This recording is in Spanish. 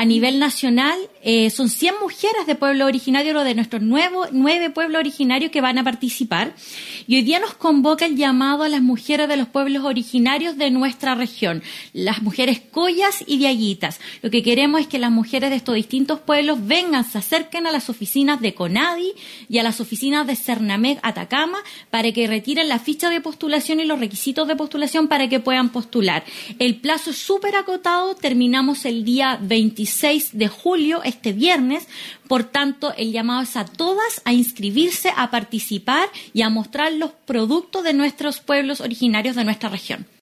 a nivel nacional son 100 mujeres de pueblo originario, o de nuestros 9 pueblos originarios que van a participar. Y hoy día nos convoca el llamado a las mujeres de los pueblos originarios de nuestra región, las mujeres collas y diaguitas. Lo que queremos es que las mujeres de estos distintos pueblos vengan, se acerquen a las oficinas de CONADI y a las oficinas de Cernamec Atacama para que retiren la ficha de postulación y los requisitos de postulación para que puedan postular. El plazo es súper acotado, terminamos el día 26 de julio, este viernes, por tanto el llamado es a todas a inscribirse, a participar y a mostrar los productos de nuestros pueblos originarios de nuestra región.